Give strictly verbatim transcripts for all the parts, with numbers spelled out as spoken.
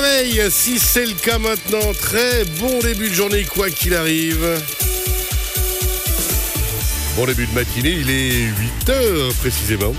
réveil, si c'est le cas maintenant. Très bon début de journée, quoi qu'il arrive. Bon début de matinée, il est huit heures précisément.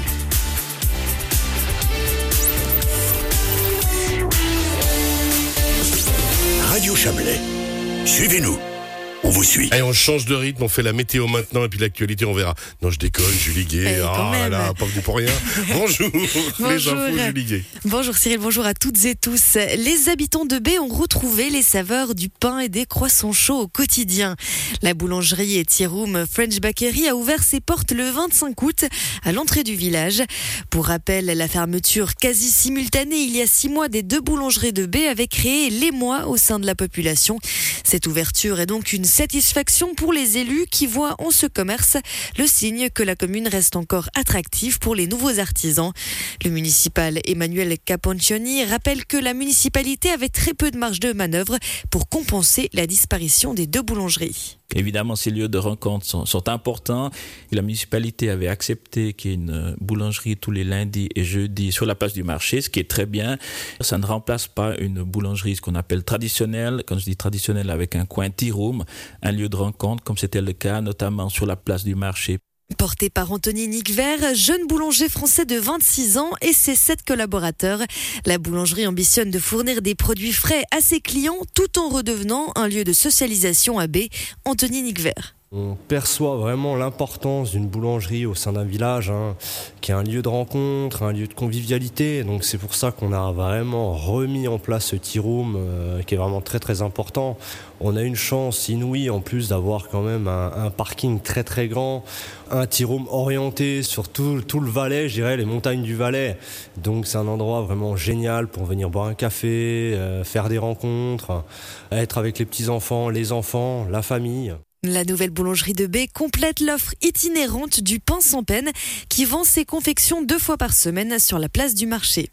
Radio Chablais, suivez-nous. On vous suit. Allez, on change de rythme, on fait la météo maintenant et puis l'actualité, on verra. Non, je déconne, Julie Gué. Ah là là, pas venu pour rien. Bonjour, bonjour. Les infos, Julie Gué. Bonjour Cyril, bonjour à toutes et tous. Les habitants de Baie ont retrouvé les saveurs du pain et des croissants chauds au quotidien. La boulangerie et tea room French Bakery a ouvert ses portes le vingt-cinq août à l'entrée du village. Pour rappel, la fermeture quasi simultanée il y a six mois des deux boulangeries de Baie avait créé l'émoi au sein de la population. Cette ouverture est donc une satisfaction pour les élus qui voient en ce commerce le signe que la commune reste encore attractive pour les nouveaux artisans. Le municipal Emmanuel Caponcioni rappelle que la municipalité avait très peu de marge de manœuvre pour compenser la disparition des deux boulangeries. Évidemment, ces lieux de rencontre sont, sont importants. Et la municipalité avait accepté qu'il y ait une boulangerie tous les lundis et jeudis sur la place du marché, ce qui est très bien. Ça ne remplace pas une boulangerie, ce qu'on appelle traditionnelle. Quand je dis traditionnelle, avec un coin tea room, un lieu de rencontre, comme c'était le cas notamment sur la place du marché. Porté par Anthony Nicvert, jeune boulanger français de vingt-six ans et ses sept collaborateurs. La boulangerie ambitionne de fournir des produits frais à ses clients tout en redevenant un lieu de socialisation à Baie. Anthony Nicvert. On perçoit vraiment l'importance d'une boulangerie au sein d'un village, hein, qui est un lieu de rencontre, un lieu de convivialité. Donc c'est pour ça qu'on a vraiment remis en place ce tea room euh, qui est vraiment très très important. On a une chance inouïe en plus d'avoir quand même un, un parking très très grand, un tea room orienté sur tout, tout le Valais, je dirais les montagnes du Valais. Donc c'est un endroit vraiment génial pour venir boire un café, euh, faire des rencontres, être avec les petits-enfants, les enfants, la famille. La nouvelle boulangerie de Baie complète l'offre itinérante du pain sans peine qui vend ses confections deux fois par semaine sur la place du marché.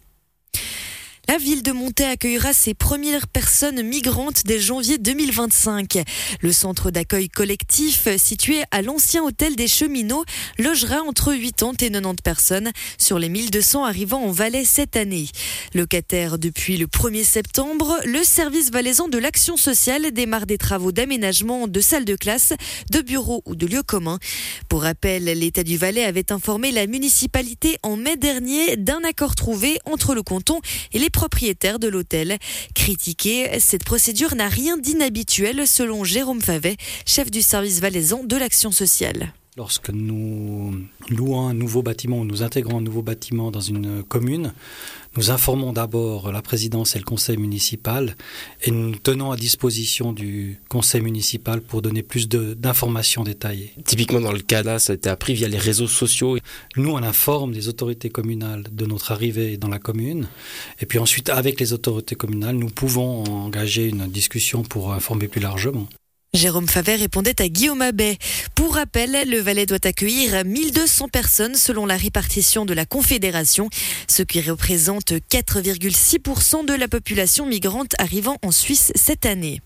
La ville de Montaix accueillera ses premières personnes migrantes dès janvier deux mille vingt-cinq. Le centre d'accueil collectif, situé à l'ancien hôtel des Cheminots, logera entre quatre-vingts et quatre-vingt-dix personnes sur les mille deux cents arrivant en Valais cette année. Locataire depuis le premier septembre, le service valaisan de l'action sociale démarre des travaux d'aménagement de salles de classe, de bureaux ou de lieux communs. Pour rappel, l'État du Valais avait informé la municipalité en mai dernier d'un accord trouvé entre le canton et les propriétaire de l'hôtel. Critiqué, cette procédure n'a rien d'inhabituel selon Jérôme Favet, chef du service valaisan de l'action sociale. Lorsque nous louons un nouveau bâtiment ou nous intégrons un nouveau bâtiment dans une commune, nous informons d'abord la présidence et le conseil municipal et nous nous tenons à disposition du conseil municipal pour donner plus de, d'informations détaillées. Typiquement dans le cas là, ça a été appris via les réseaux sociaux. Nous, on informe les autorités communales de notre arrivée dans la commune et puis ensuite avec les autorités communales, nous pouvons engager une discussion pour informer plus largement. Jérôme Favet répondait à Guillaume Abbet. Pour rappel, le Valais doit accueillir mille deux cents personnes selon la répartition de la Confédération, ce qui représente quatre virgule six pour cent de la population migrante arrivant en Suisse cette année.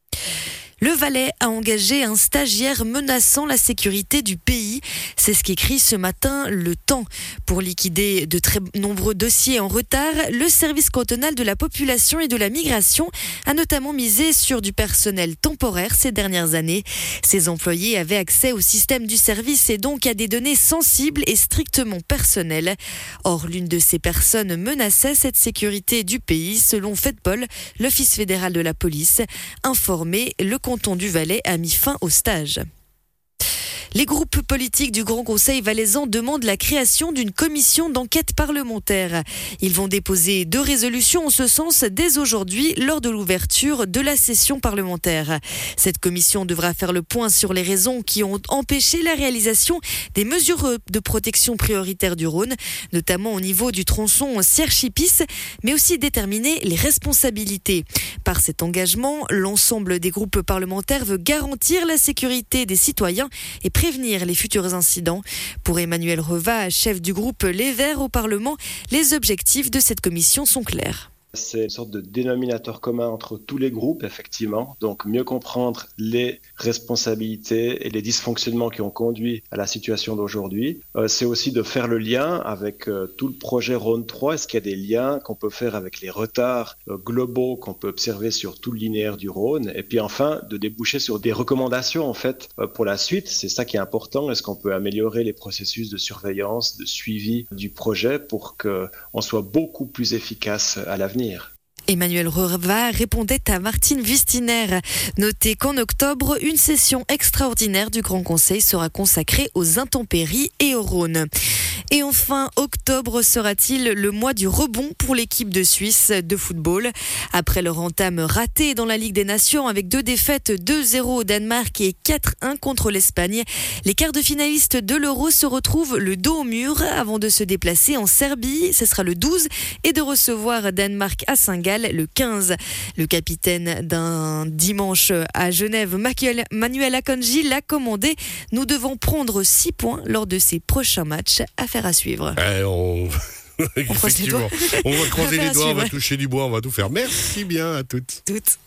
Le Valais a engagé un stagiaire menaçant la sécurité du pays. C'est ce qu'écrit ce matin Le Temps. Pour liquider de très nombreux dossiers en retard, le service cantonal de la population et de la migration a notamment misé sur du personnel temporaire ces dernières années. Ces employés avaient accès au système du service et donc à des données sensibles et strictement personnelles. Or, l'une de ces personnes menaçait cette sécurité du pays, selon FEDPOL, l'Office fédéral de la police. Informé, le canton du Valais a mis fin au stage. Les groupes politiques du Grand Conseil valaisan demandent la création d'une commission d'enquête parlementaire. Ils vont déposer deux résolutions en ce sens dès aujourd'hui lors de l'ouverture de la session parlementaire. Cette commission devra faire le point sur les raisons qui ont empêché la réalisation des mesures de protection prioritaire du Rhône, notamment au niveau du tronçon Sierre-Chipis, mais aussi déterminer les responsabilités. Par cet engagement, l'ensemble des groupes parlementaires veut garantir la sécurité des citoyens et prévenir les futurs incidents. Pour Emmanuel Reva, chef du groupe Les Verts au Parlement, les objectifs de cette commission sont clairs. C'est une sorte de dénominateur commun entre tous les groupes, effectivement. Donc, mieux comprendre les responsabilités et les dysfonctionnements qui ont conduit à la situation d'aujourd'hui. Euh, c'est aussi de faire le lien avec euh, tout le projet Rhône trois. Est-ce qu'il y a des liens qu'on peut faire avec les retards euh, globaux qu'on peut observer sur tout le linéaire du Rhône? Et puis enfin, de déboucher sur des recommandations, en fait, euh, pour la suite. C'est ça qui est important. Est-ce qu'on peut améliorer les processus de surveillance, de suivi du projet pour qu'on soit beaucoup plus efficace à l'avenir? Emmanuel Reva répondait à Martine Vistiner. Notez qu'en octobre, une session extraordinaire du Grand Conseil sera consacrée aux intempéries et au Rhône. Et enfin, octobre sera-t-il le mois du rebond pour l'équipe de Suisse de football. Après leur entame ratée dans la Ligue des Nations avec deux défaites deux zéro au Danemark et quatre un contre l'Espagne, les quarts de finalistes de l'Euro se retrouvent le dos au mur avant de se déplacer en Serbie. Ce sera le douze et de recevoir Danemark à Saint-Gall le quinze. Le capitaine d'un dimanche à Genève, Manuel Akanji, l'a commandé. Nous devons prendre six points lors de ces prochains matchs. Affaire à suivre. Eh, on... on croise les doigts. On va croiser les doigts, on va suivre. toucher du bois, on va tout faire. Merci bien à toutes. Toutes.